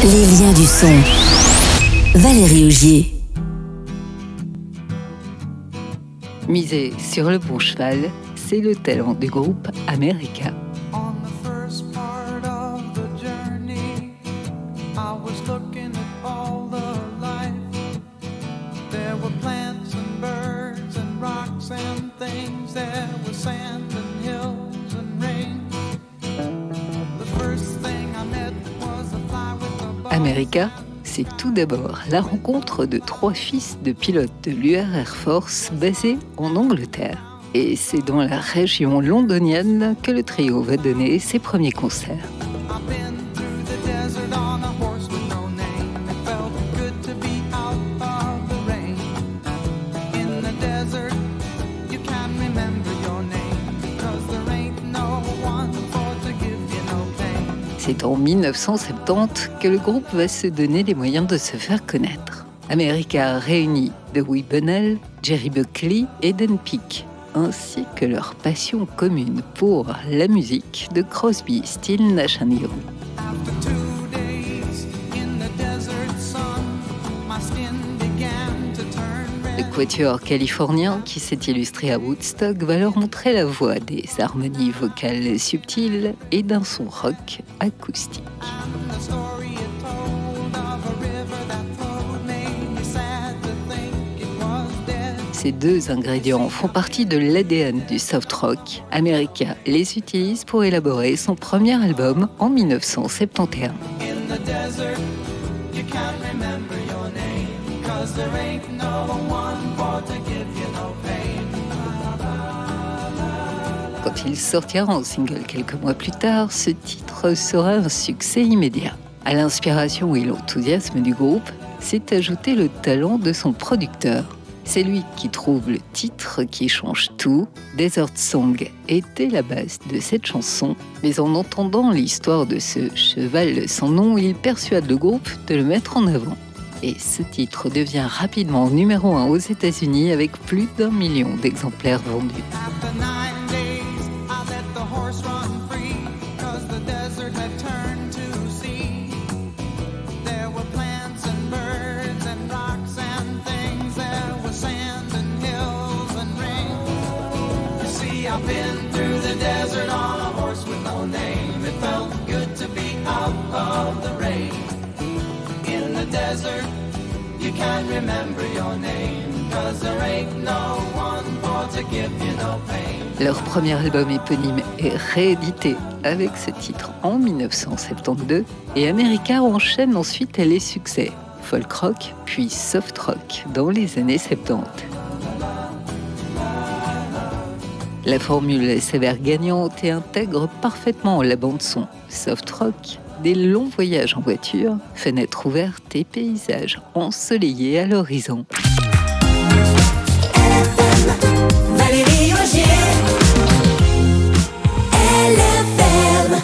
Les liens du son. Valérie Augier. Miser sur le bon cheval, c'est le talent du groupe America. America, c'est tout d'abord la rencontre de 3 fils de pilotes de l'UR Air Force basés en Angleterre. Et c'est dans la région londonienne que le trio va donner ses premiers concerts. C'est en 1970 que le groupe va se donner les moyens de se faire connaître. America réunit Dewey Bunnell, Jerry Buckley et Dan Peake, ainsi que leur passion commune pour la musique de Crosby, Stills, Nash & Young. Le quatuor californien qui s'est illustré à Woodstock va leur montrer la voie des harmonies vocales subtiles et d'un son rock acoustique. Ces 2 ingrédients font partie de l'ADN du soft rock. America les utilise pour élaborer son premier album en 1971. Quand il sortira en single quelques mois plus tard, ce titre sera un succès immédiat. À l'inspiration et l'enthousiasme du groupe, s'est ajouté le talent de son producteur. C'est lui qui trouve le titre qui change tout. Desert Song était la base de cette chanson, mais en entendant l'histoire de ce cheval sans nom, il persuade le groupe de le mettre en avant. Et ce titre devient rapidement numéro 1 aux États-Unis avec plus d'1 million d'exemplaires vendus. I've been through the desert on a horse with no name. It felt good to be out of the rain. In the desert, you can't remember your name, 'cause there ain't no one for to give you no pain. Leur premier album éponyme est réédité avec ce titre en 1972 et America enchaîne ensuite les succès folk rock puis soft rock dans les années 70. La formule s'avère gagnante et intègre parfaitement la bande-son soft rock, des longs voyages en voiture, fenêtres ouvertes et paysages ensoleillés à l'horizon.